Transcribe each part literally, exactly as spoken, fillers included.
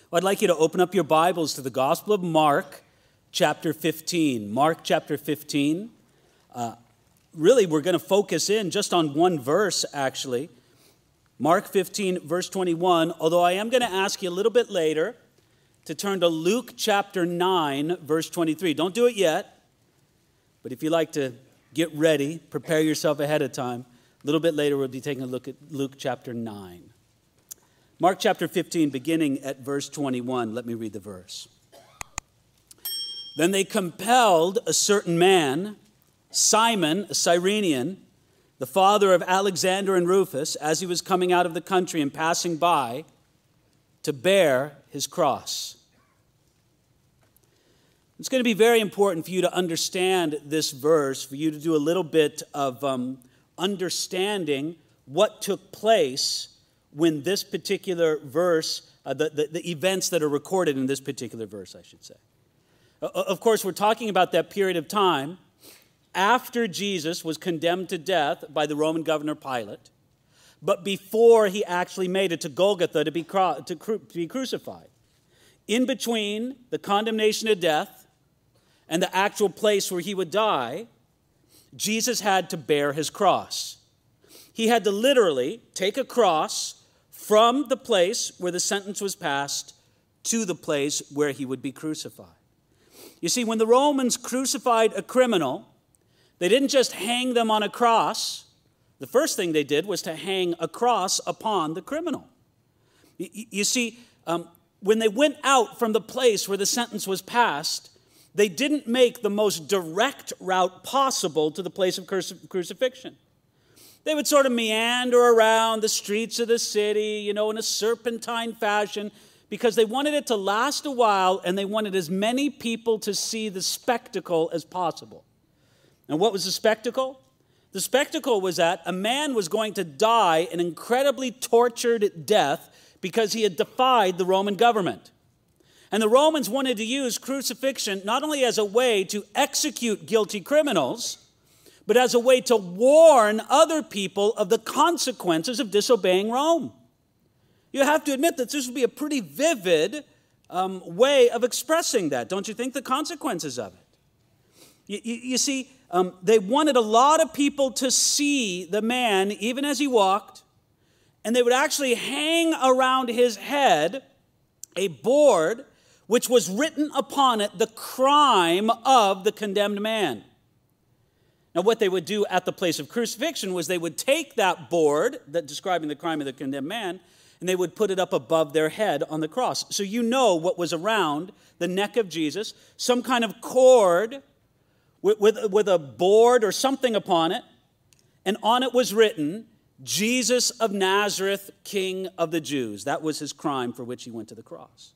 I'd like you to open up your Bibles to the Gospel of Mark, chapter fifteen. Mark, chapter fifteen. Uh, really, we're going to focus in just on one verse, actually. Mark fifteen, verse twenty-one, although I am going to ask you a little bit later to turn to Luke, chapter nine, verse twenty-three. Don't do it yet, but if you like to get ready, prepare yourself ahead of time. A little bit later, we'll be taking a look at Luke, chapter nine. Mark chapter fifteen, beginning at verse twenty-one. Let me read the verse. Then they compelled a certain man, Simon, a Cyrenian, the father of Alexander and Rufus, as he was coming out of the country and passing by, to bear his cross. It's going to be very important for you to understand this verse, for you to do a little bit of um, understanding what took place when this particular verse, uh, the, the, the events that are recorded in this particular verse, I should say. Uh, of course, we're talking about that period of time after Jesus was condemned to death by the Roman governor Pilate, but before he actually made it to Golgotha to be, cru- to, cru- to be crucified. In between the condemnation to death and the actual place where he would die, Jesus had to bear his cross. He had to literally take a cross from the place where the sentence was passed to the place where he would be crucified. You see, when the Romans crucified a criminal, they didn't just hang them on a cross. The first thing they did was to hang a cross upon the criminal. You, you see, um, when they went out from the place where the sentence was passed, they didn't make the most direct route possible to the place of cruci- crucifixion. They would sort of meander around the streets of the city, you know, in a serpentine fashion, because they wanted it to last a while and they wanted as many people to see the spectacle as possible. And what was the spectacle? The spectacle was that a man was going to die an incredibly tortured death because he had defied the Roman government. And the Romans wanted to use crucifixion not only as a way to execute guilty criminals, but as a way to warn other people of the consequences of disobeying Rome. You have to admit that this would be a pretty vivid um, way of expressing that, don't you think? The consequences of it. You, you, you see, um, they wanted a lot of people to see the man even as he walked, and they would actually hang around his head a board which was written upon it the crime of the condemned man. Now, what they would do at the place of crucifixion was they would take that board that describing the crime of the condemned man, and they would put it up above their head on the cross. So you know what was around the neck of Jesus, some kind of cord with, with, with a board or something upon it, and on it was written, Jesus of Nazareth, King of the Jews. That was his crime for which he went to the cross.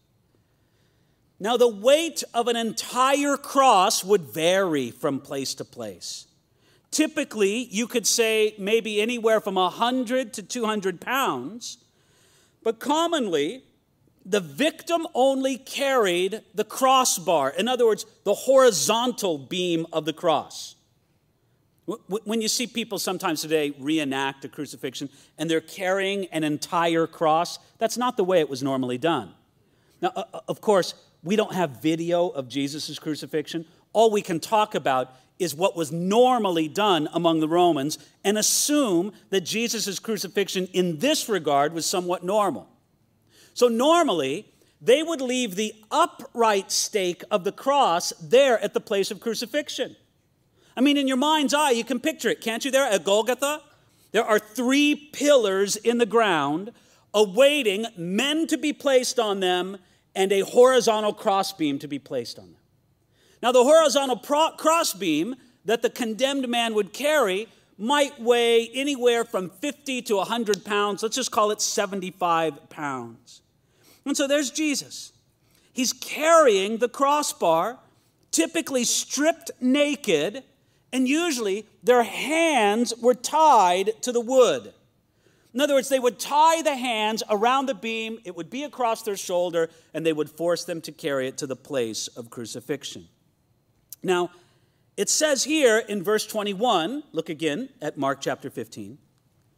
Now, the weight of an entire cross would vary from place to place. Typically, you could say maybe anywhere from one hundred to two hundred pounds, but commonly, the victim only carried the crossbar. In other words, the horizontal beam of the cross. When you see people sometimes today reenact a crucifixion and they're carrying an entire cross, that's not the way it was normally done. Now, of course, we don't have video of Jesus' crucifixion. All we can talk about is what was normally done among the Romans and assume that Jesus' crucifixion in this regard was somewhat normal. So normally, they would leave the upright stake of the cross there at the place of crucifixion. I mean, in your mind's eye, you can picture it, can't you, there at Golgotha? There are three pillars in the ground awaiting men to be placed on them and a horizontal crossbeam to be placed on them. Now, the horizontal pro- crossbeam that the condemned man would carry might weigh anywhere from fifty to one hundred pounds. Let's just call it seventy-five pounds. And so there's Jesus. He's carrying the crossbar, typically stripped naked, and usually their hands were tied to the wood. In other words, they would tie the hands around the beam, it would be across their shoulder, and they would force them to carry it to the place of crucifixion. Now, it says here in verse twenty-one, look again at Mark chapter fifteen,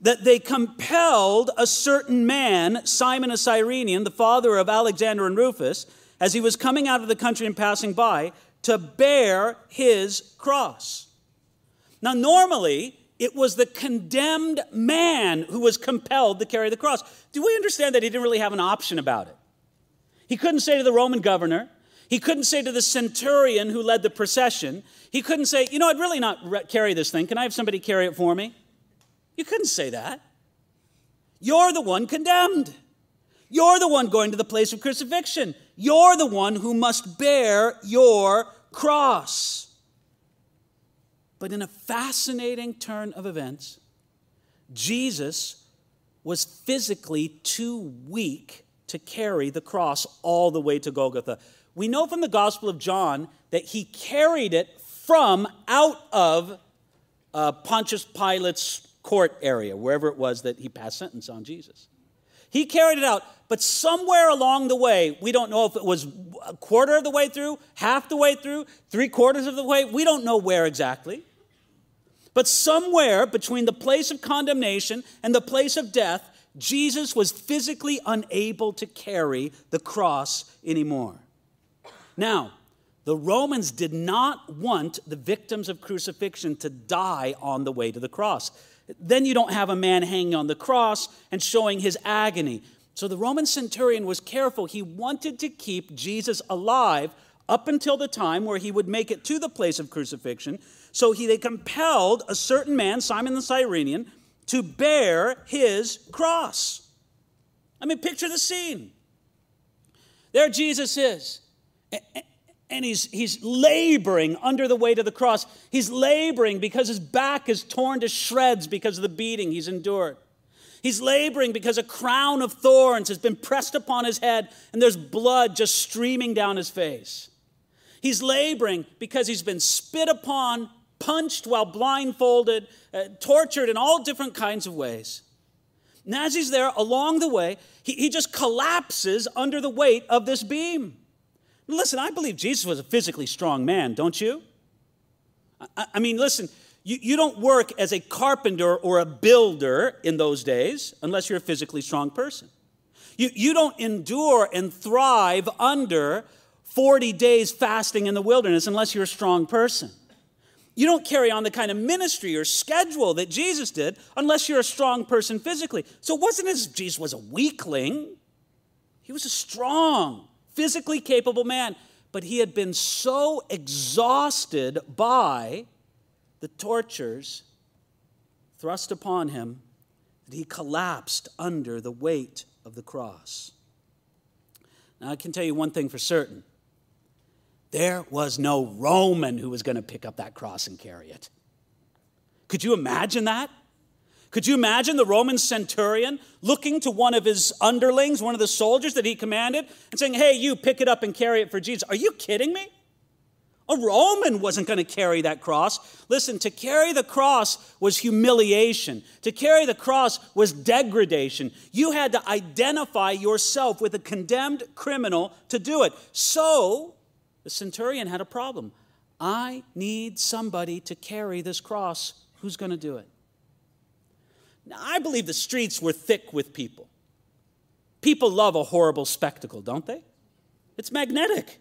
that they compelled a certain man, Simon a Cyrenian, the father of Alexander and Rufus, as he was coming out of the country and passing by, to bear his cross. Now, normally, it was the condemned man who was compelled to carry the cross. Do we understand that he didn't really have an option about it? He couldn't say to the Roman governor, he couldn't say to the centurion who led the procession, he couldn't say, you know, I'd really not re- carry this thing. Can I have somebody carry it for me? You couldn't say that. You're the one condemned. You're the one going to the place of crucifixion. You're the one who must bear your cross. But in a fascinating turn of events, Jesus was physically too weak to carry the cross all the way to Golgotha. We know from the Gospel of John that he carried it from out of uh, Pontius Pilate's court area, wherever it was that he passed sentence on Jesus. He carried it out, but somewhere along the way, we don't know if it was a quarter of the way through, half the way through, three quarters of the way, we don't know where exactly. But somewhere between the place of condemnation and the place of death, Jesus was physically unable to carry the cross anymore. Now, the Romans did not want the victims of crucifixion to die on the way to the cross. Then you don't have a man hanging on the cross and showing his agony. So the Roman centurion was careful. He wanted to keep Jesus alive up until the time where he would make it to the place of crucifixion. So he, they compelled a certain man, Simon the Cyrenian, to bear his cross. I mean, picture the scene. There Jesus is. And he's, he's laboring under the weight of the cross. He's laboring because his back is torn to shreds because of the beating he's endured. He's laboring because a crown of thorns has been pressed upon his head and there's blood just streaming down his face. He's laboring because he's been spit upon, punched while blindfolded, uh, tortured in all different kinds of ways. And as he's there along the way, he, he just collapses under the weight of this beam. Listen, I believe Jesus was a physically strong man, don't you? I, I mean, listen, you, you don't work as a carpenter or a builder in those days unless you're a physically strong person. You, you don't endure and thrive under forty days fasting in the wilderness unless you're a strong person. You don't carry on the kind of ministry or schedule that Jesus did unless you're a strong person physically. So it wasn't as if Jesus was a weakling. He was a strong, physically capable man, but he had been so exhausted by the tortures thrust upon him that he collapsed under the weight of the cross. Now, I can tell you one thing for certain. There was no Roman who was going to pick up that cross and carry it. Could you imagine that? Could you imagine the Roman centurion looking to one of his underlings, one of the soldiers that he commanded, and saying, hey, you pick it up and carry it for Jesus? Are you kidding me? A Roman wasn't going to carry that cross. Listen, to carry the cross was humiliation. To carry the cross was degradation. You had to identify yourself with a condemned criminal to do it. So the centurion had a problem. I need somebody to carry this cross. Who's going to do it? Now, I believe the streets were thick with people. People love a horrible spectacle, don't they? It's magnetic.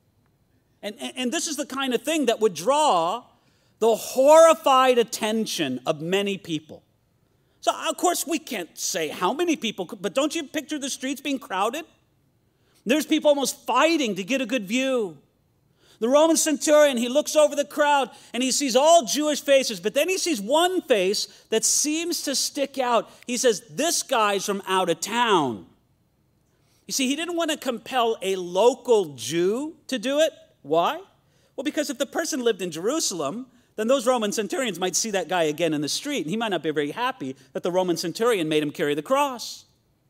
And, and, and this is the kind of thing that would draw the horrified attention of many people. So, of course, we can't say how many people, but don't you picture the streets being crowded? There's people almost fighting to get a good view. The Roman centurion, he looks over the crowd and he sees all Jewish faces, but then he sees one face that seems to stick out. He says, this guy's from out of town. You see, he didn't want to compel a local Jew to do it. Why? Well, because if the person lived in Jerusalem, then those Roman centurions might see that guy again in the street, and he might not be very happy that the Roman centurion made him carry the cross.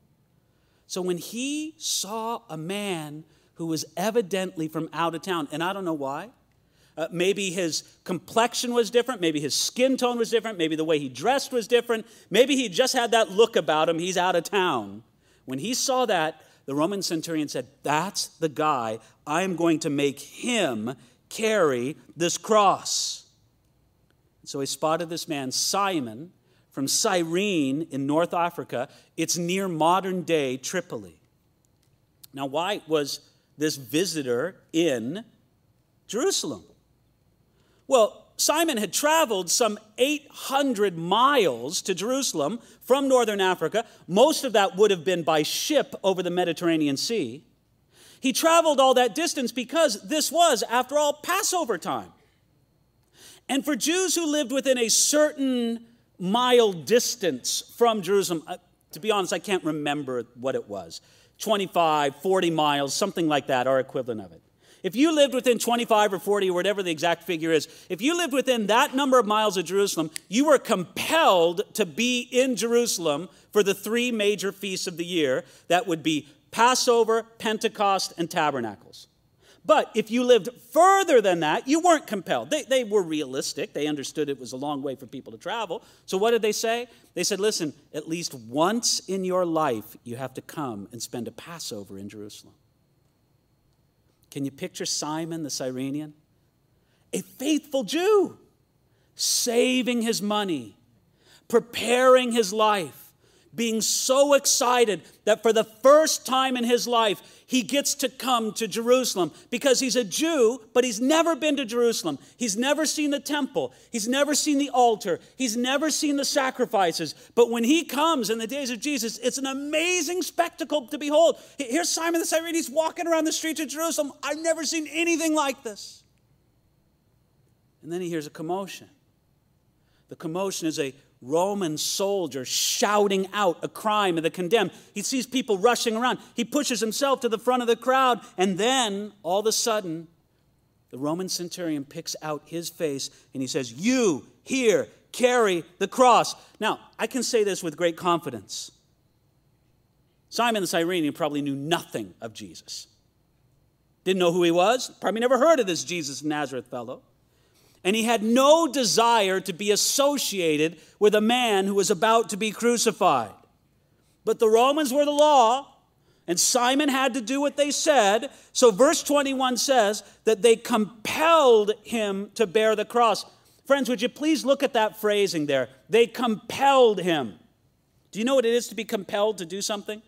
So when he saw a man who was evidently from out of town, and I don't know why. Uh, maybe his complexion was different. Maybe his skin tone was different. Maybe the way he dressed was different. Maybe he just had that look about him. He's out of town. When he saw that, the Roman centurion said, that's the guy. I'm going to make him carry this cross. So he spotted this man, Simon, from Cyrene in North Africa. It's near modern-day Tripoli. Now, why was this visitor in Jerusalem? Well, Simon had traveled some eight hundred miles to Jerusalem from northern Africa. Most of that would have been by ship over the Mediterranean Sea. He traveled all that distance because this was, after all, Passover time. And for Jews who lived within a certain mile distance from Jerusalem, uh, to be honest, I can't remember what it was. twenty-five, forty miles, something like that, our equivalent of it. If you lived within twenty-five or forty or whatever the exact figure is, if you lived within that number of miles of Jerusalem, you were compelled to be in Jerusalem for the three major feasts of the year. That would be Passover, Pentecost, and Tabernacles. But if you lived further than that, you weren't compelled. They, they were realistic. They understood it was a long way for people to travel. So what did they say? They said, listen, at least once in your life, you have to come and spend a Passover in Jerusalem. Can you picture Simon the Cyrenian? A faithful Jew, saving his money, preparing his life, being so excited that for the first time in his life, he gets to come to Jerusalem because he's a Jew, but he's never been to Jerusalem. He's never seen the temple. He's never seen the altar. He's never seen the sacrifices. But when he comes in the days of Jesus, it's an amazing spectacle to behold. Here's Simon the Cyrenian. He's walking around the streets of Jerusalem. I've never seen anything like this. And then he hears a commotion. The commotion is a Roman soldier shouting out a crime of the condemned. He sees people rushing around. He pushes himself to the front of the crowd. And then, all of a sudden, the Roman centurion picks out his face and he says, "You here carry the cross." Now, I can say this with great confidence. Simon the Cyrenian probably knew nothing of Jesus. Didn't know who he was. Probably never heard of this Jesus of Nazareth fellow. And he had no desire to be associated with a man who was about to be crucified. But the Romans were the law, and Simon had to do what they said. So verse twenty-one says that they compelled him to bear the cross. Friends, would you please look at that phrasing there? They compelled him. Do you know what it is to be compelled to do something?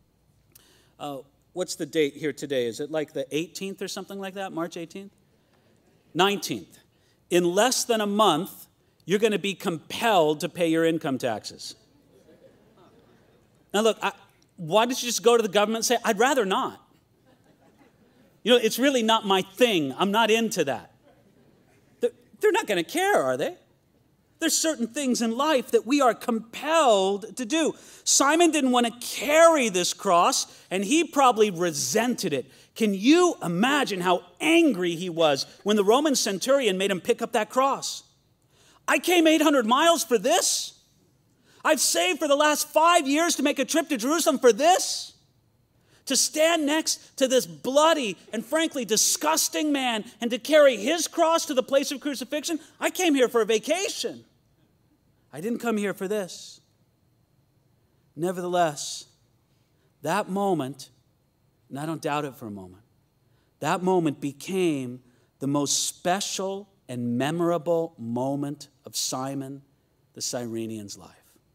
Uh, what's the date here today? Is it like the eighteenth or something like that? March eighteenth? nineteenth. In less than a month, you're going to be compelled to pay your income taxes. Now look, I, why don't you just go to the government and say, I'd rather not. You know, it's really not my thing. I'm not into that. They're, they're not going to care, are they? There's certain things in life that we are compelled to do. Simon didn't want to carry this cross, and he probably resented it. Can you imagine how angry he was when the Roman centurion made him pick up that cross? I came eight hundred miles for this. I've saved for the last five years to make a trip to Jerusalem for this. To stand next to this bloody and frankly disgusting man and to carry his cross to the place of crucifixion. I came here for a vacation. I didn't come here for this. Nevertheless, that moment, and I don't doubt it for a moment, that moment became the most special and memorable moment of Simon the Cyrenian's life.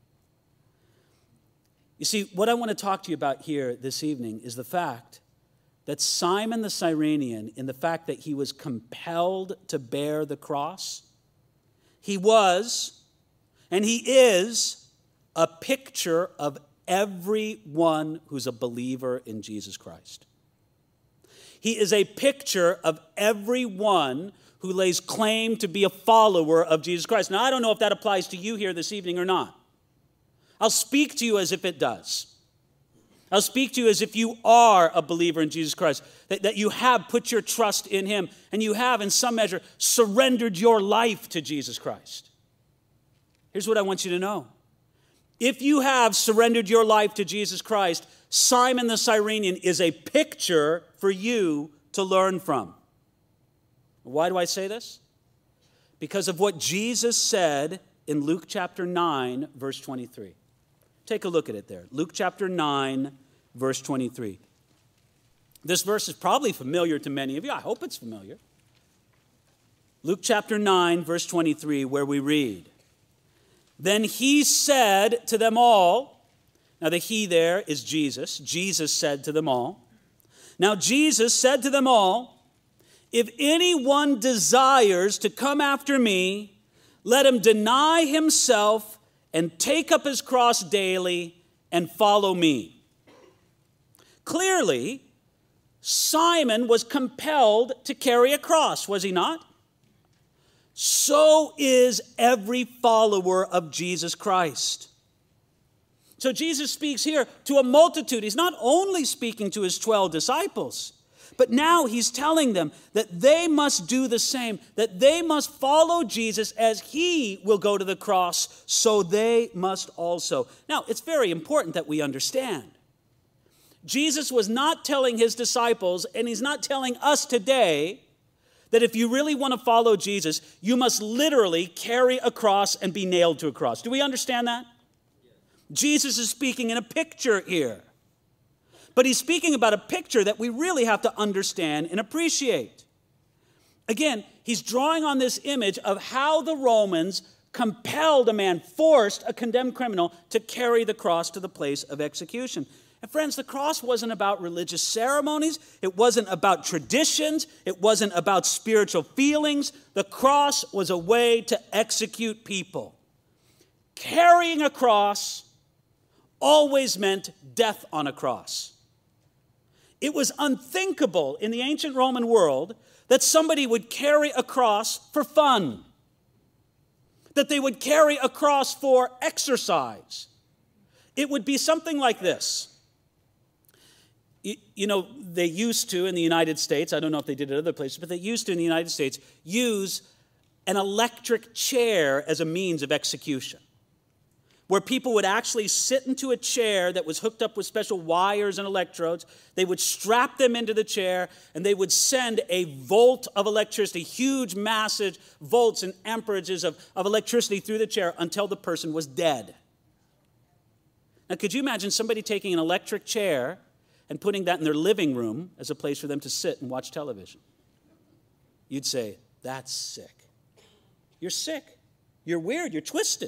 You see, what I want to talk to you about here this evening is the fact that Simon the Cyrenian, in the fact that he was compelled to bear the cross, he was, and he is, a picture of everyone who's a believer in Jesus Christ. He is a picture of everyone who lays claim to be a follower of Jesus Christ. Now, I don't know if that applies to you here this evening or not. I'll speak to you as if it does. I'll speak to you as if you are a believer in Jesus Christ, that, that you have put your trust in him, and you have, in some measure, surrendered your life to Jesus Christ. Here's what I want you to know. If you have surrendered your life to Jesus Christ, Simon the Cyrenian is a picture for you to learn from. Why do I say this? Because of what Jesus said in Luke chapter nine, verse twenty-three. Take a look at it there. Luke chapter nine, verse twenty-three. This verse is probably familiar to many of you. I hope it's familiar. Luke chapter nine, verse twenty-three, where we read, Then he said to them all, now the he there is Jesus. Jesus said to them all. Now Jesus said to them all, if anyone desires to come after me, let him deny himself and take up his cross daily and follow me. Clearly, Simon was compelled to carry a cross, was he not? So is every follower of Jesus Christ. So Jesus speaks here to a multitude. He's not only speaking to his twelve disciples, but now he's telling them that they must do the same, that they must follow Jesus as he will go to the cross, so they must also. Now, it's very important that we understand. Jesus was not telling his disciples, and he's not telling us today, that if you really want to follow Jesus, you must literally carry a cross and be nailed to a cross. Do we understand that? Yes. Jesus is speaking in a picture here. But he's speaking about a picture that we really have to understand and appreciate. Again, he's drawing on this image of how the Romans compelled a man, forced a condemned criminal to carry the cross to the place of execution. And friends, the cross wasn't about religious ceremonies. It wasn't about traditions. It wasn't about spiritual feelings. The cross was a way to execute people. Carrying a cross always meant death on a cross. It was unthinkable in the ancient Roman world that somebody would carry a cross for fun, that they would carry a cross for exercise. It would be something like this. You know, they used to in the United States, I don't know if they did it other places, but they used to in the United States use an electric chair as a means of execution, where people would actually sit into a chair that was hooked up with special wires and electrodes. They would strap them into the chair, and they would send a volt of electricity, huge, massive volts and amperages of, of electricity through the chair until the person was dead. Now, could you imagine somebody taking an electric chair and putting that in their living room as a place for them to sit and watch television? You'd say, that's sick. You're sick. You're weird. You're twisted.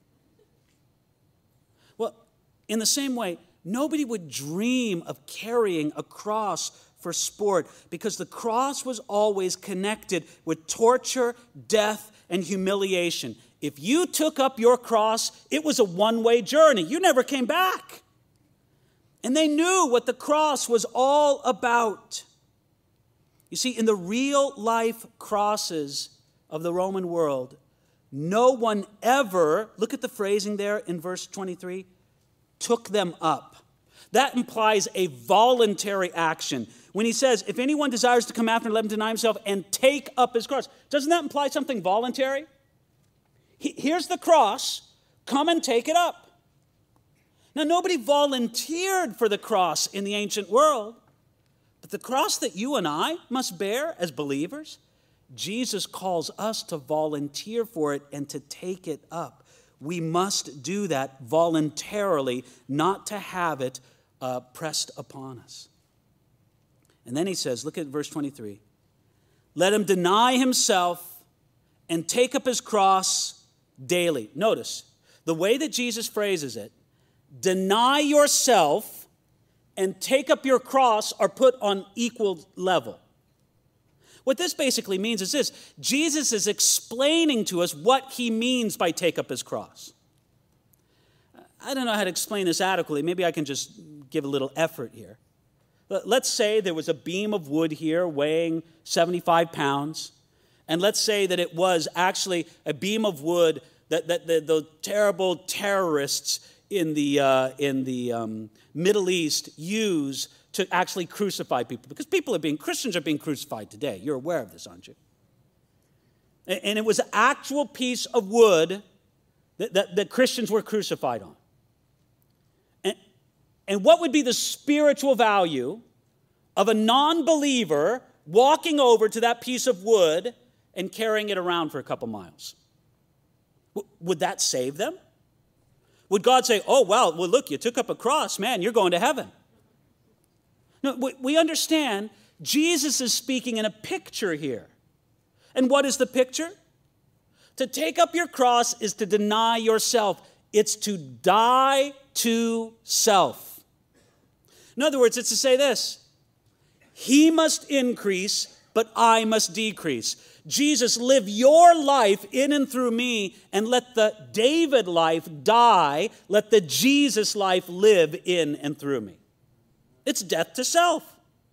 Well, in the same way, nobody would dream of carrying a cross for sport, because the cross was always connected with torture, death, and humiliation. If you took up your cross, it was a one-way journey. You never came back. And they knew what the cross was all about. You see, in the real life crosses of the Roman world, no one ever, look at the phrasing there in verse twenty-three, took them up. That implies a voluntary action. When he says, if anyone desires to come after, let him deny himself and take up his cross. Doesn't that imply something voluntary? Here's the cross, come and take it up. Now, nobody volunteered for the cross in the ancient world, but the cross that you and I must bear as believers, Jesus calls us to volunteer for it and to take it up. We must do that voluntarily, not to have it uh, pressed upon us. And then he says, look at verse twenty-three, let him deny himself and take up his cross daily. Notice, the way that Jesus phrases it, deny yourself and take up your cross are put on equal level. What this basically means is this: Jesus is explaining to us what he means by take up his cross. I don't know how to explain this adequately. Maybe I can just give a little effort here. Let's say there was a beam of wood here weighing seventy-five pounds, and let's say that it was actually a beam of wood that, that the, the terrible terrorists in the, uh, in the um, Middle East use to actually crucify people. Because people are being, Christians are being crucified today. You're aware of this, aren't you? And, and it was an actual piece of wood that, that, that Christians were crucified on. And, and what would be the spiritual value of a non-believer walking over to that piece of wood and carrying it around for a couple miles? W- would that save them? Would God say, oh, well, well, look, you took up a cross, man, you're going to heaven? No, we understand Jesus is speaking in a picture here. And what is the picture? To take up your cross is to deny yourself. It's to die to self. In other words, it's to say this: he must increase, but I must decrease. Jesus, live your life in and through me, and let the David life die. Let the Jesus life live in and through me. It's death to self.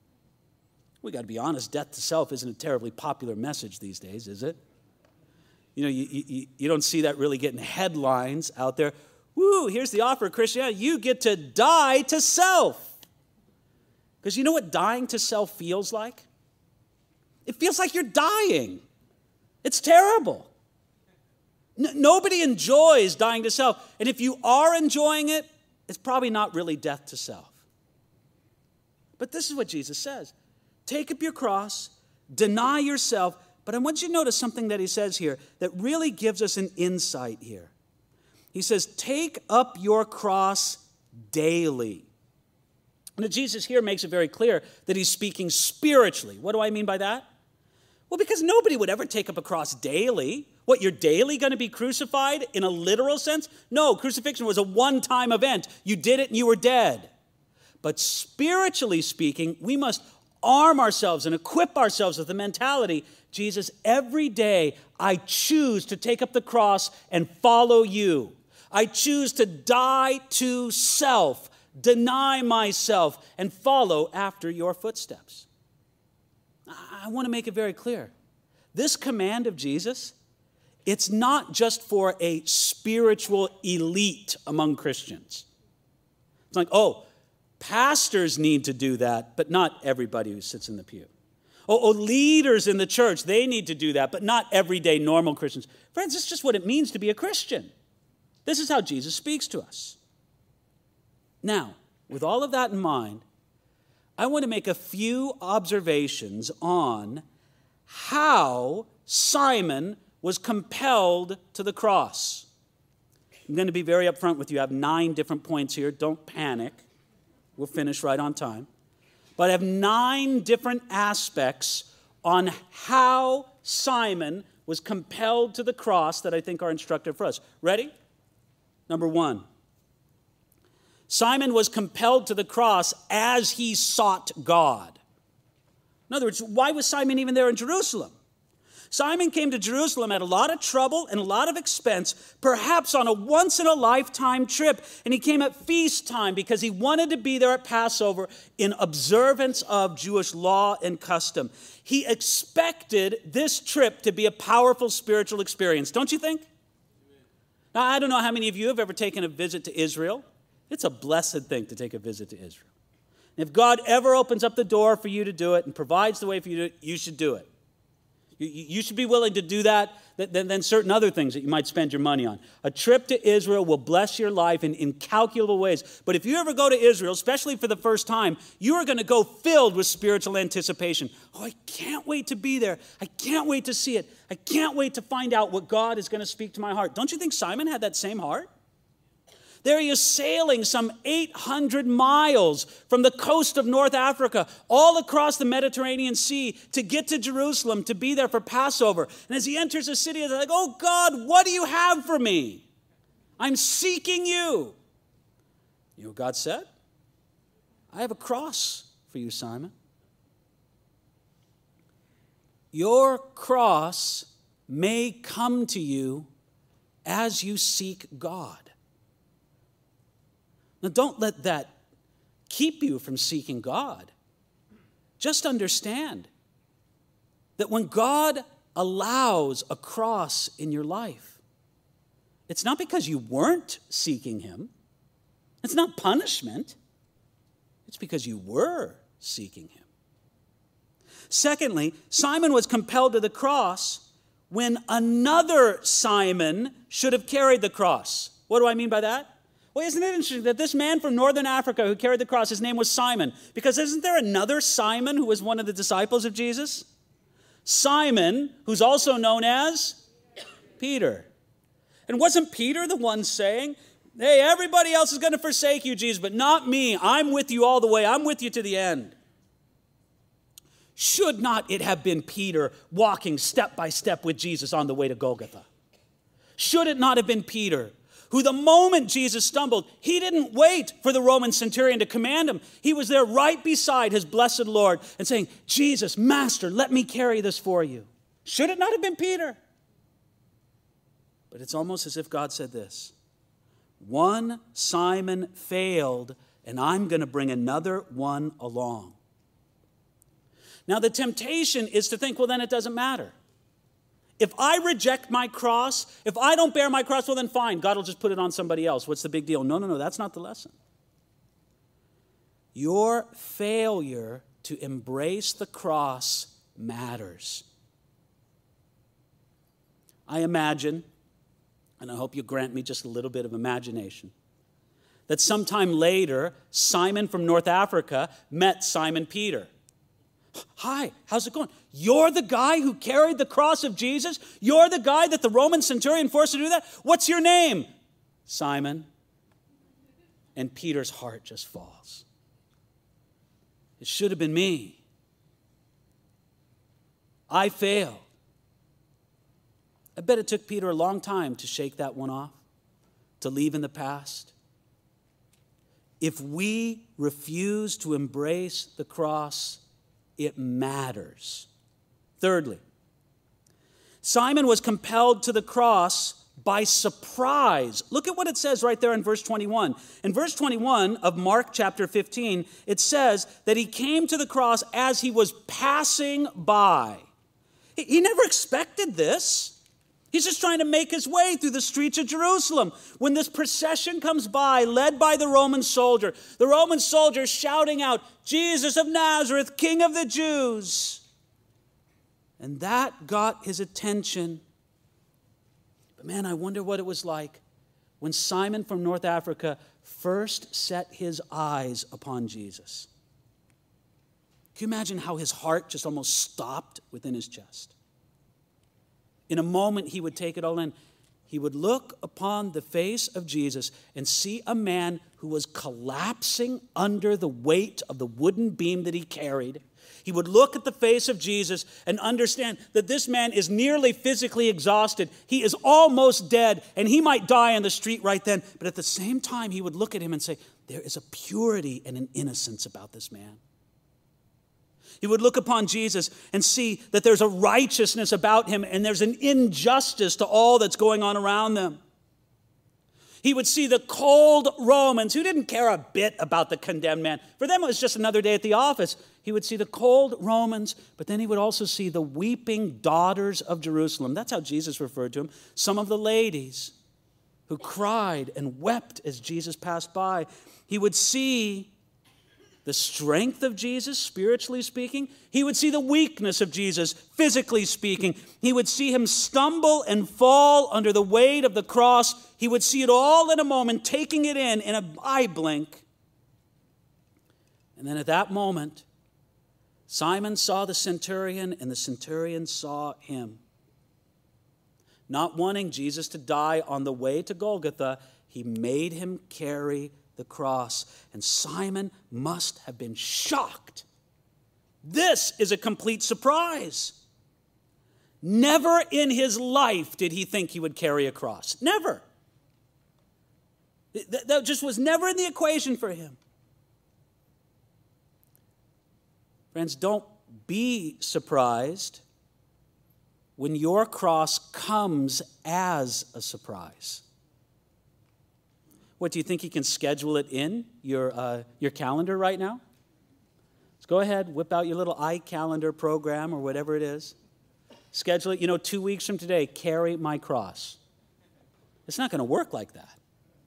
We got to be honest, death to self isn't a terribly popular message these days, is it? You know, you, you, you don't see that really getting headlines out there. Woo, here's the offer of Christianity. You get to die to self. Because you know what dying to self feels like? It feels like you're dying. It's terrible. N- nobody enjoys dying to self. And if you are enjoying it, it's probably not really death to self. But this is what Jesus says. Take up your cross, deny yourself. But I want you to notice something that he says here that really gives us an insight here. He says, take up your cross daily. Now, Jesus here makes it very clear that he's speaking spiritually. What do I mean by that? Well, because nobody would ever take up a cross daily. What, you're daily going to be crucified in a literal sense? No, crucifixion was a one-time event. You did it and you were dead. But spiritually speaking, we must arm ourselves and equip ourselves with the mentality, Jesus, every day I choose to take up the cross and follow you. I choose to die to self, deny myself, and follow after your footsteps. I want to make it very clear. This command of Jesus, it's not just for a spiritual elite among Christians. It's like, oh, pastors need to do that, but not everybody who sits in the pew. Oh, oh, leaders in the church, they need to do that, but not everyday normal Christians. Friends, this is just what it means to be a Christian. This is how Jesus speaks to us. Now, with all of that in mind, I want to make a few observations on how Simon was compelled to the cross. I'm going to be very upfront with you. I have nine different points here. Don't panic. We'll finish right on time. But I have nine different aspects on how Simon was compelled to the cross that I think are instructive for us. Ready? Number one. Simon was compelled to the cross as he sought God. In other words, why was Simon even there in Jerusalem? Simon came to Jerusalem at a lot of trouble and a lot of expense, perhaps on a once-in-a-lifetime trip. And he came at feast time because he wanted to be there at Passover in observance of Jewish law and custom. He expected this trip to be a powerful spiritual experience, don't you think? Now, I don't know how many of you have ever taken a visit to Israel. It's a blessed thing to take a visit to Israel. And if God ever opens up the door for you to do it and provides the way for you to do it, you should do it. You should be willing to do that than, than certain other things that you might spend your money on. A trip to Israel will bless your life in incalculable ways. But if you ever go to Israel, especially for the first time, you are going to go filled with spiritual anticipation. Oh, I can't wait to be there. I can't wait to see it. I can't wait to find out what God is going to speak to my heart. Don't you think Simon had that same heart? There he is sailing some eight hundred miles from the coast of North Africa, all across the Mediterranean Sea to get to Jerusalem, to be there for Passover. And as he enters the city, he's like, oh God, what do you have for me? I'm seeking you. You know what God said? I have a cross for you, Simon. Your cross may come to you as you seek God. Now, don't let that keep you from seeking God. Just understand that when God allows a cross in your life, it's not because you weren't seeking him. It's not punishment. It's because you were seeking him. Secondly, Simon was compelled to the cross when another Simon should have carried the cross. What do I mean by that? Well, isn't it interesting that this man from northern Africa who carried the cross, his name was Simon? Because isn't there another Simon who was one of the disciples of Jesus? Simon, who's also known as Peter. And wasn't Peter the one saying, hey, everybody else is going to forsake you, Jesus, but not me. I'm with you all the way. I'm with you to the end. Should not it have been Peter walking step by step with Jesus on the way to Golgotha? Should it not have been Peter, who the moment Jesus stumbled, he didn't wait for the Roman centurion to command him. He was there right beside his blessed Lord and saying, Jesus, Master, let me carry this for you. Should it not have been Peter? But it's almost as if God said this: one Simon failed, and I'm going to bring another one along. Now, the temptation is to think, well, then it doesn't matter. If I reject my cross, if I don't bear my cross, well, then fine. God will just put it on somebody else. What's the big deal? No, no, no, that's not the lesson. Your failure to embrace the cross matters. I imagine, and I hope you grant me just a little bit of imagination, that sometime later, Simon from North Africa met Simon Peter. Hi, how's it going? You're the guy who carried the cross of Jesus? You're the guy that the Roman centurion forced to do that? What's your name? Simon. And Peter's heart just falls. It should have been me. I failed. I bet it took Peter a long time to shake that one off, to leave in the past. If we refuse to embrace the cross, it matters. Thirdly, Simon was compelled to the cross by surprise. Look at what it says right there in verse twenty-one. In verse twenty-one of Mark chapter fifteen, it says that he came to the cross as he was passing by. He never expected this. He's just trying to make his way through the streets of Jerusalem. When this procession comes by, led by the Roman soldier, the Roman soldier shouting out, Jesus of Nazareth, King of the Jews. And that got his attention. But man, I wonder what it was like when Simon from North Africa first set his eyes upon Jesus. Can you imagine how his heart just almost stopped within his chest? In a moment, he would take it all in. He would look upon the face of Jesus and see a man who was collapsing under the weight of the wooden beam that he carried. He would look at the face of Jesus and understand that this man is nearly physically exhausted. He is almost dead, and he might die on the street right then. But at the same time, he would look at him and say, there is a purity and an innocence about this man. He would look upon Jesus and see that there's a righteousness about him and there's an injustice to all that's going on around them. He would see the cold Romans who didn't care a bit about the condemned man. For them, it was just another day at the office. He would see the cold Romans, but then he would also see the weeping daughters of Jerusalem. That's how Jesus referred to them. Some of the ladies who cried and wept as Jesus passed by. He would see the strength of Jesus, spiritually speaking. He would see the weakness of Jesus, physically speaking. He would see him stumble and fall under the weight of the cross. He would see it all in a moment, taking it in in a eye blink. And then at that moment, Simon saw the centurion, and the centurion saw him. Not wanting Jesus to die on the way to Golgotha, he made him carry the cross. And Simon must have been shocked. This is a complete surprise. Never in his life did he think he would carry a cross. Never. That just was never in the equation for him. Friends, don't be surprised when your cross comes as a surprise. What, do you think you can schedule it in your, uh, your calendar right now? Let's go ahead, whip out your little iCalendar program or whatever it is. Schedule it, you know, two weeks from today, carry my cross. It's not going to work like that.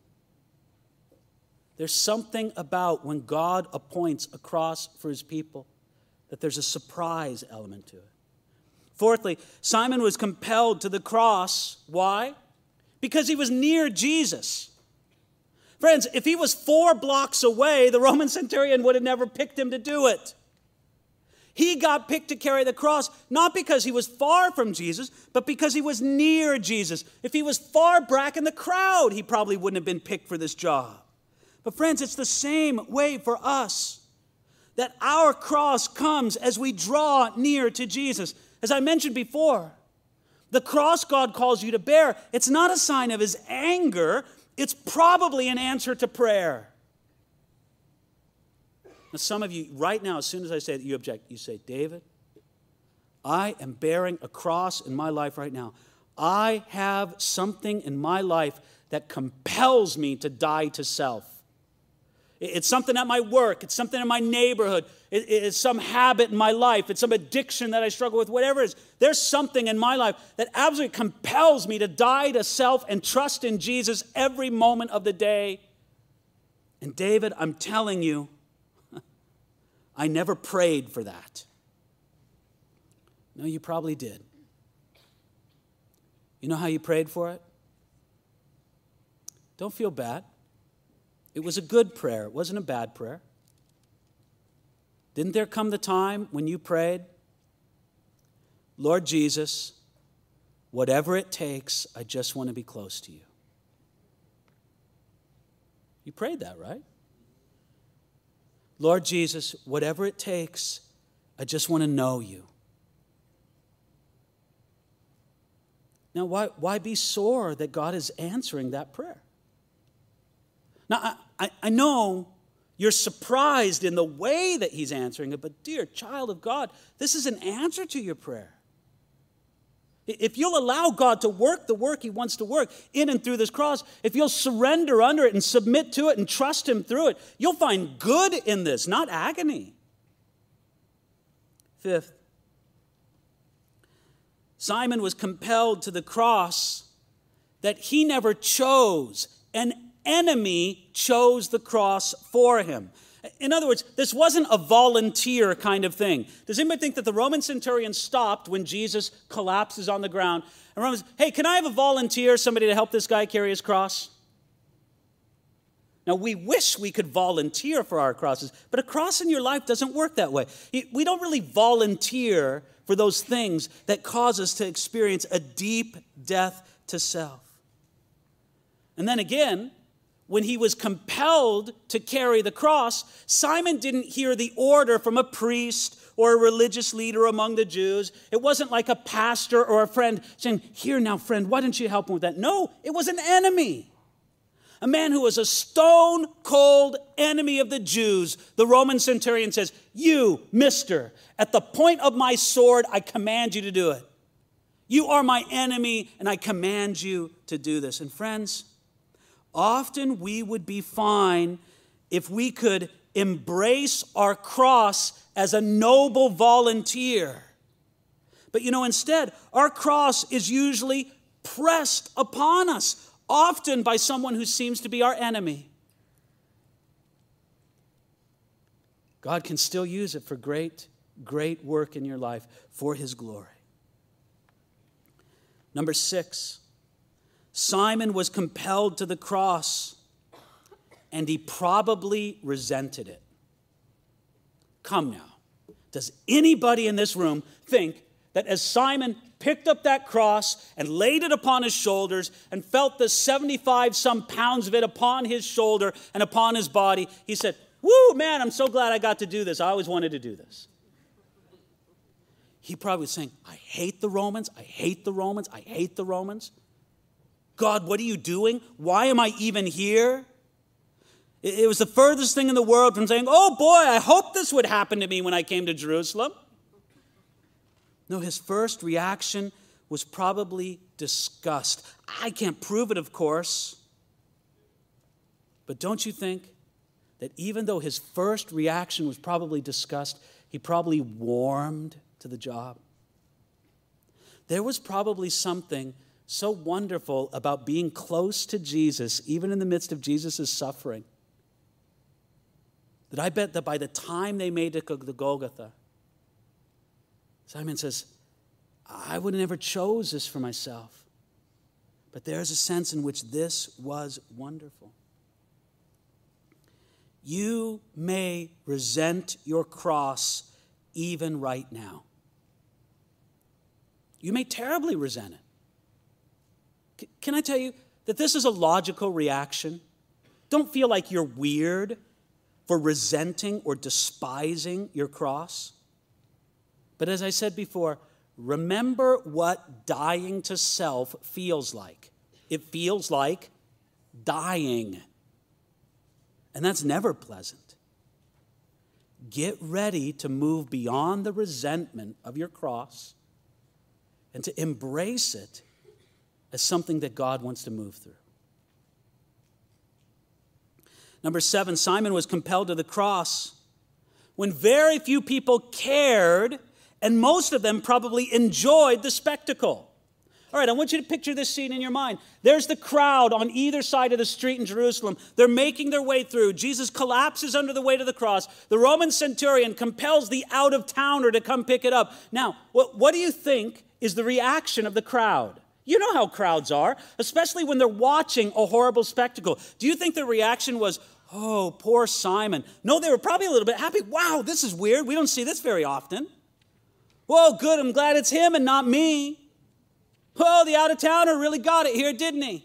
There's something about when God appoints a cross for his people that there's a surprise element to it. Fourthly, Simon was compelled to the cross. Why? Because he was near Jesus. Friends, if he was four blocks away, the Roman centurion would have never picked him to do it. He got picked to carry the cross, not because he was far from Jesus, but because he was near Jesus. If he was far back in the crowd, he probably wouldn't have been picked for this job. But friends, it's the same way for us, that our cross comes as we draw near to Jesus. As I mentioned before, The cross God calls you to bear, it's not a sign of his anger. It's probably an answer to prayer. Now, some of you, right now, as soon as I say that, you object. You say, David, I am bearing a cross in my life right now. I have something in my life that compels me to die to self. It's something at my work. It's something in my neighborhood. It's some habit in my life. It's some addiction that I struggle with, whatever it is. There's something in my life that absolutely compels me to die to self and trust in Jesus every moment of the day. And David, I'm telling you, I never prayed for that. No, you probably did. You know how you prayed for it? Don't feel bad. It was a good prayer. It wasn't a bad prayer. Didn't there come the time when you prayed, Lord Jesus, whatever it takes, I just want to be close to you? You prayed that, right? Lord Jesus, whatever it takes, I just want to know you. Now, why, why be sore that God is answering that prayer? Now, I, I, I know you're surprised in the way that he's answering it, but dear child of God, this is an answer to your prayer. If you'll allow God to work the work he wants to work in and through this cross, if you'll surrender under it and submit to it and trust him through it, you'll find good in this, not agony. Fifth, Simon was compelled to the cross that he never chose. An enemy chose the cross for him. In other words, this wasn't a volunteer kind of thing. Does anybody think that the Roman centurion stopped when Jesus collapses on the ground? And Roman says, hey, can I have a volunteer, somebody to help this guy carry his cross? Now, we wish we could volunteer for our crosses, but a cross in your life doesn't work that way. We don't really volunteer for those things that cause us to experience a deep death to self. And then again, when he was compelled to carry the cross, Simon didn't hear the order from a priest or a religious leader among the Jews. It wasn't like a pastor or a friend saying, here now, friend, why don't you help him with that? No, it was an enemy. A man who was a stone-cold enemy of the Jews. The Roman centurion says, you, mister, at the point of my sword, I command you to do it. You are my enemy, and I command you to do this. And friends, often we would be fine if we could embrace our cross as a noble volunteer. But you know, instead, our cross is usually pressed upon us, often by someone who seems to be our enemy. God can still use it for great, great work in your life for his glory. Number six, Simon was compelled to the cross, and he probably resented it. Come now, does anybody in this room think that as Simon picked up that cross and laid it upon his shoulders and felt the seventy-five some pounds of it upon his shoulder and upon his body, he said, woo, man, I'm so glad I got to do this. I always wanted to do this. He probably was saying, I hate the Romans. I hate the Romans. I hate the Romans. God, what are you doing? Why am I even here? It was the furthest thing in the world from saying, oh boy, I hope this would happen to me when I came to Jerusalem. No, his first reaction was probably disgust. I can't prove it, of course. But don't you think that even though his first reaction was probably disgust, he probably warmed to the job? There was probably something so wonderful about being close to Jesus, even in the midst of Jesus' suffering, that I bet that by the time they made it to the Golgotha, Simon says, I would have never chose this for myself. But there's a sense in which this was wonderful. You may resent your cross even right now. You may terribly resent it. C- can I tell you that this is a logical reaction? Don't feel like you're weird for resenting or despising your cross. But as I said before, remember what dying to self feels like. It feels like dying. And that's never pleasant. Get ready to move beyond the resentment of your cross and to embrace it as something that God wants to move through. Number seven, Simon was compelled to the cross when very few people cared, and most of them probably enjoyed the spectacle. All right, I want you to picture this scene in your mind. There's the crowd on either side of the street in Jerusalem. They're making their way through. Jesus collapses under the weight of the cross. The Roman centurion compels the out-of-towner to come pick it up. Now, what, what do you think is the reaction of the crowd? You know how crowds are, especially when they're watching a horrible spectacle. Do you think the reaction was, oh, poor Simon? No, they were probably a little bit happy. Wow, this is weird. We don't see this very often. Whoa, good, I'm glad it's him and not me. Oh, the out-of-towner really got it here, didn't he?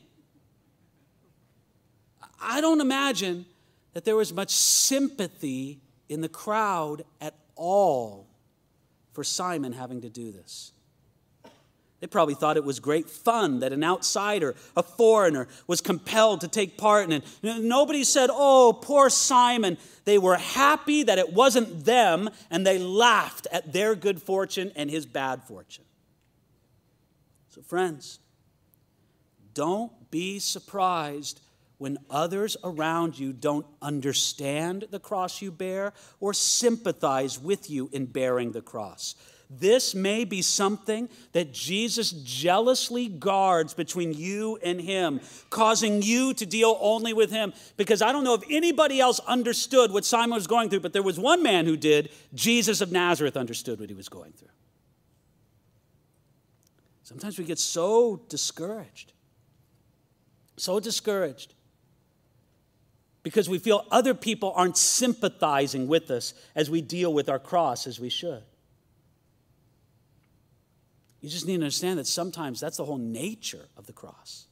I don't imagine that there was much sympathy in the crowd at all for Simon having to do this. They probably thought it was great fun that an outsider, a foreigner, was compelled to take part in it. Nobody said, oh, poor Simon. They were happy that it wasn't them, and they laughed at their good fortune and his bad fortune. So friends, don't be surprised when others around you don't understand the cross you bear or sympathize with you in bearing the cross. This may be something that Jesus jealously guards between you and him, causing you to deal only with him. Because I don't know if anybody else understood what Simon was going through, but there was one man who did. Jesus of Nazareth understood what he was going through. Sometimes we get so discouraged, so discouraged, because we feel other people aren't sympathizing with us as we deal with our cross as we should. You just need to understand that sometimes that's the whole nature of the cross.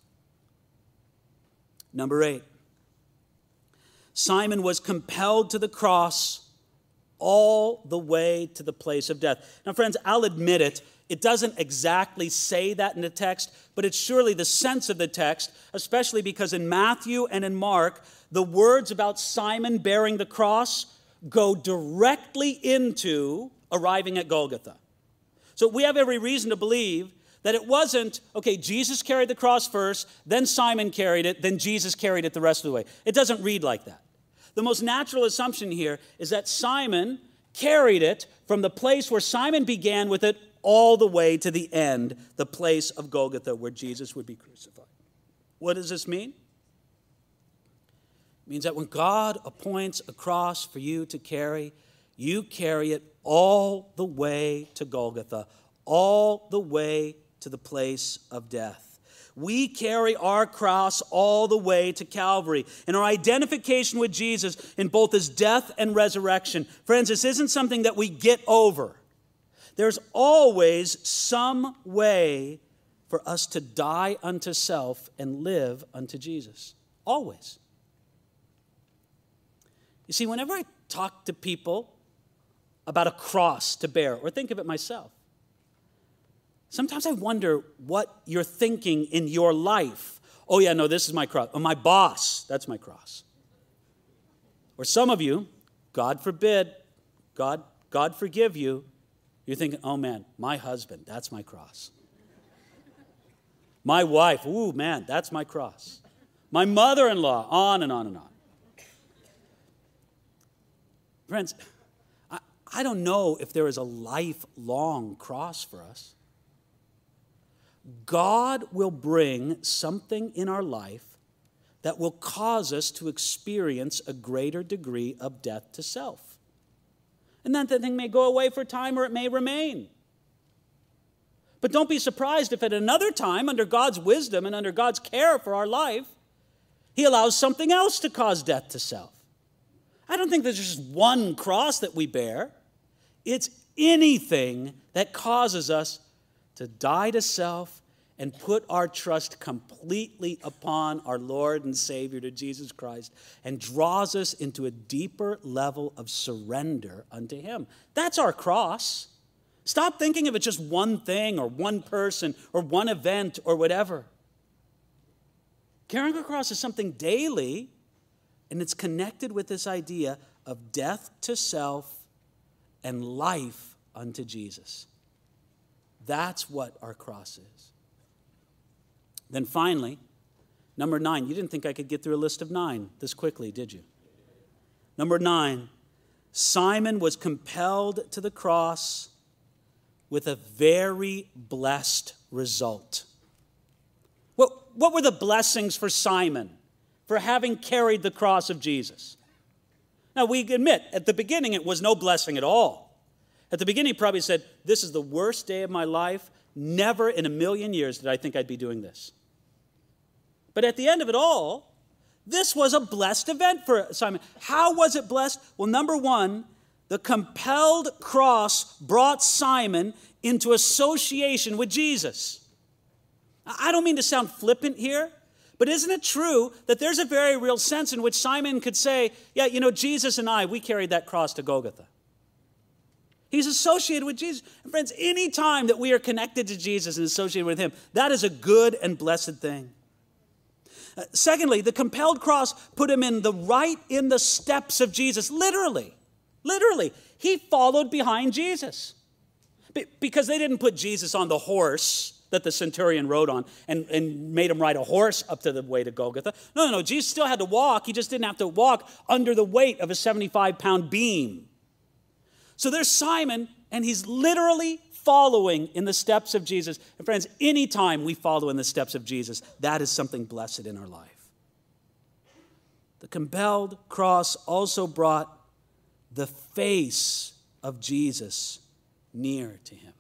Number eight, Simon was compelled to the cross all the way to the place of death. Now, friends, I'll admit it, it doesn't exactly say that in the text, but it's surely the sense of the text, especially because in Matthew and in Mark, the words about Simon bearing the cross go directly into arriving at Golgotha. So we have every reason to believe that it wasn't, okay, Jesus carried the cross first, then Simon carried it, then Jesus carried it the rest of the way. It doesn't read like that. The most natural assumption here is that Simon carried it from the place where Simon began with it all the way to the end, the place of Golgotha where Jesus would be crucified. What does this mean? It means that when God appoints a cross for you to carry, you carry it all the way to Golgotha, all the way to the place of death. We carry our cross all the way to Calvary in our identification with Jesus in both his death and resurrection. Friends, this isn't something that we get over. There's always some way for us to die unto self and live unto Jesus. Always. You see, whenever I talk to people about a cross to bear, or think of it myself, sometimes I wonder what you're thinking in your life. Oh yeah, no, this is my cross. Oh, my boss, that's my cross. Or some of you, God forbid, God, God forgive you, you're thinking, oh man, my husband, that's my cross. My wife, ooh man, that's my cross. My mother-in-law, on and on and on. Friends, I, I don't know if there is a lifelong cross for us. God will bring something in our life that will cause us to experience a greater degree of death to self. And that thing may go away for a time or it may remain. But don't be surprised if at another time, under God's wisdom and under God's care for our life, he allows something else to cause death to self. I don't think there's just one cross that we bear. It's anything that causes us to die to self and put our trust completely upon our Lord and Savior, to Jesus Christ, and draws us into a deeper level of surrender unto him. That's our cross. Stop thinking of it just one thing or one person or one event or whatever. Carrying a cross is something daily, and it's connected with this idea of death to self and life unto Jesus. That's what our cross is. Then finally, number nine. You didn't think I could get through a list of nine this quickly, did you? Number nine, Simon was compelled to the cross with a very blessed result. What, what were the blessings for Simon for having carried the cross of Jesus? Now, we admit, at the beginning, it was no blessing at all. At the beginning, he probably said, this is the worst day of my life. Never in a million years did I think I'd be doing this. But at the end of it all, this was a blessed event for Simon. How was it blessed? Well, number one, the compelled cross brought Simon into association with Jesus. I don't mean to sound flippant here, but isn't it true that there's a very real sense in which Simon could say, yeah, you know, Jesus and I, we carried that cross to Golgotha. He's associated with Jesus. And friends, any time that we are connected to Jesus and associated with him, that is a good and blessed thing. Uh, secondly, the compelled cross put him in the right in the steps of Jesus. Literally, literally, he followed behind Jesus. Be- because they didn't put Jesus on the horse that the centurion rode on and, and made him ride a horse up to the way to Golgotha. No, no, no, Jesus still had to walk. He just didn't have to walk under the weight of a seventy-five pound beam. So there's Simon, and he's literally following in the steps of Jesus. And friends, anytime we follow in the steps of Jesus, that is something blessed in our life. The compelled cross also brought the face of Jesus near to him.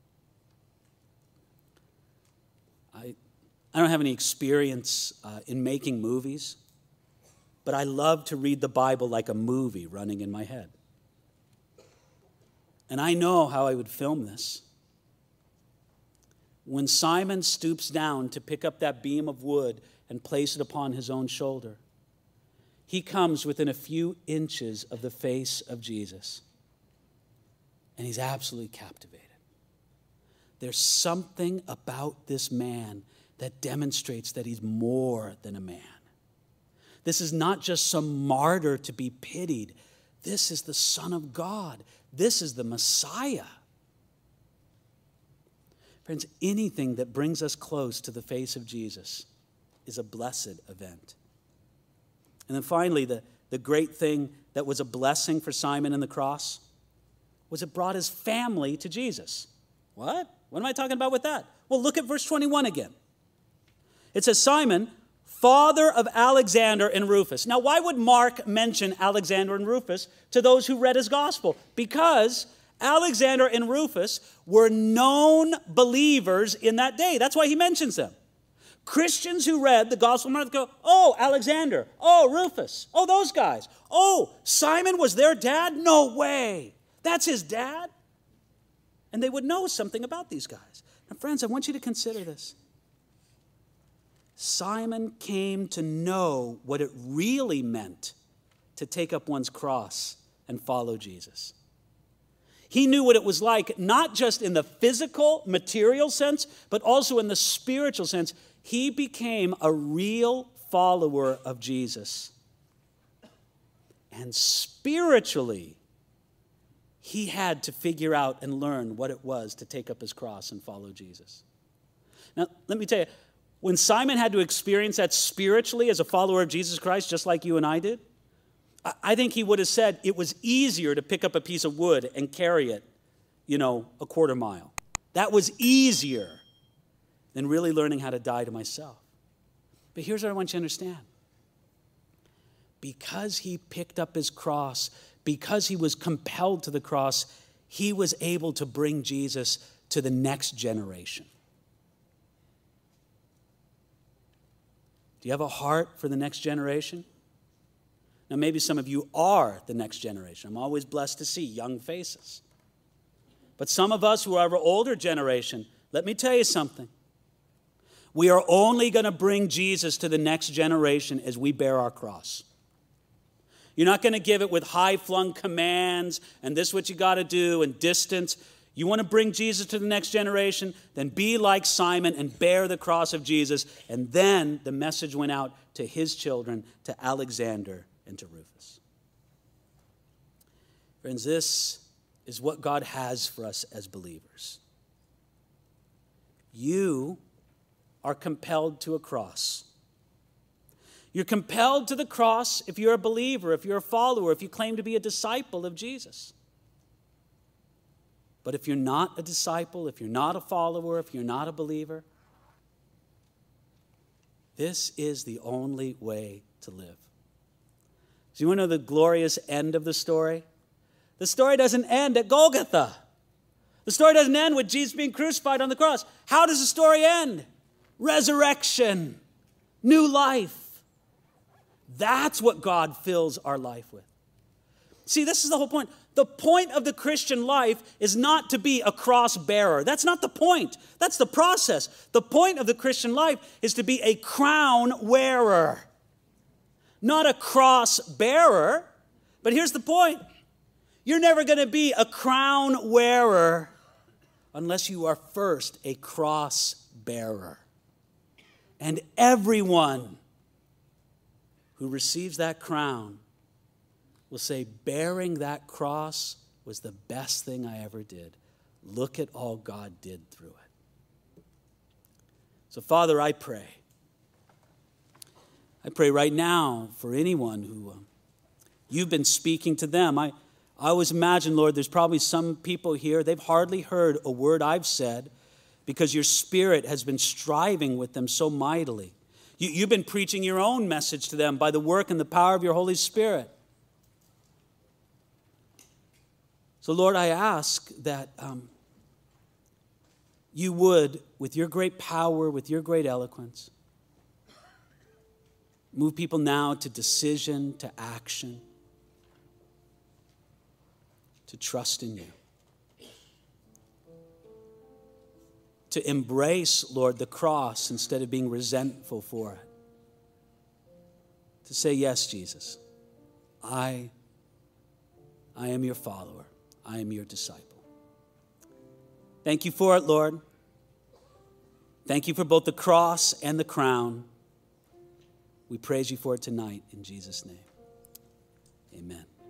I, I don't have any experience uh, in making movies, but I love to read the Bible like a movie running in my head. And I know how I would film this. When Simon stoops down to pick up that beam of wood and place it upon his own shoulder, he comes within a few inches of the face of Jesus. And he's absolutely captivated. There's something about this man that demonstrates that he's more than a man. This is not just some martyr to be pitied. This is the Son of God. This is the Messiah. Friends, anything that brings us close to the face of Jesus is a blessed event. And then finally, the, the great thing that was a blessing for Simon in the cross was it brought his family to Jesus. What? What am I talking about with that? Well, look at verse twenty-one again. It says, Simon, father of Alexander and Rufus. Now, why would Mark mention Alexander and Rufus to those who read his gospel? Because Alexander and Rufus were known believers in that day. That's why he mentions them. Christians who read the gospel of Mark go, oh, Alexander, oh, Rufus, oh, those guys. Oh, Simon was their dad? No way. That's his dad? And they would know something about these guys. Now, friends, I want you to consider this. Simon came to know what it really meant to take up one's cross and follow Jesus. He knew what it was like, not just in the physical, material sense, but also in the spiritual sense. He became a real follower of Jesus. And spiritually, he had to figure out and learn what it was to take up his cross and follow Jesus. Now, let me tell you, when Simon had to experience that spiritually as a follower of Jesus Christ, just like you and I did, I think he would have said it was easier to pick up a piece of wood and carry it, you know, a quarter mile. That was easier than really learning how to die to myself. But here's what I want you to understand. Because he picked up his cross, because he was compelled to the cross, he was able to bring Jesus to the next generation. Do you have a heart for the next generation? Now, maybe some of you are the next generation. I'm always blessed to see young faces. But some of us who are of an older generation, let me tell you something. We are only going to bring Jesus to the next generation as we bear our cross. You're not going to give it with high-flung commands and this is what you got to do and distance. You want to bring Jesus to the next generation? Then be like Simon and bear the cross of Jesus. And then the message went out to his children, to Alexander and to Rufus. Friends, this is what God has for us as believers. You are compelled to a cross. You're compelled to the cross if you're a believer, if you're a follower, if you claim to be a disciple of Jesus. But if you're not a disciple, if you're not a follower, if you're not a believer, this is the only way to live. So you want to know the glorious end of the story? The story doesn't end at Golgotha. The story doesn't end with Jesus being crucified on the cross. How does the story end? Resurrection, new life. That's what God fills our life with. See, this is the whole point. The point of the Christian life is not to be a cross bearer. That's not the point. That's the process. The point of the Christian life is to be a crown wearer, not a cross bearer. But here's the point. You're never going to be a crown wearer unless you are first a cross bearer. And everyone who receives that crown will say, bearing that cross was the best thing I ever did. Look at all God did through it. So, Father, I pray. I pray right now for anyone who um, you've been speaking to them. I, I always imagine, Lord, there's probably some people here, they've hardly heard a word I've said because your Spirit has been striving with them so mightily. You, you've been preaching your own message to them by the work and the power of your Holy Spirit. So, Lord, I ask that um, you would, with your great power, with your great eloquence, move people now to decision, to action, to trust in you. To embrace, Lord, the cross instead of being resentful for it. To say, yes, Jesus, I, I am your follower. I am your disciple. Thank you for it, Lord. Thank you for both the cross and the crown. We praise you for it tonight in Jesus' name. Amen.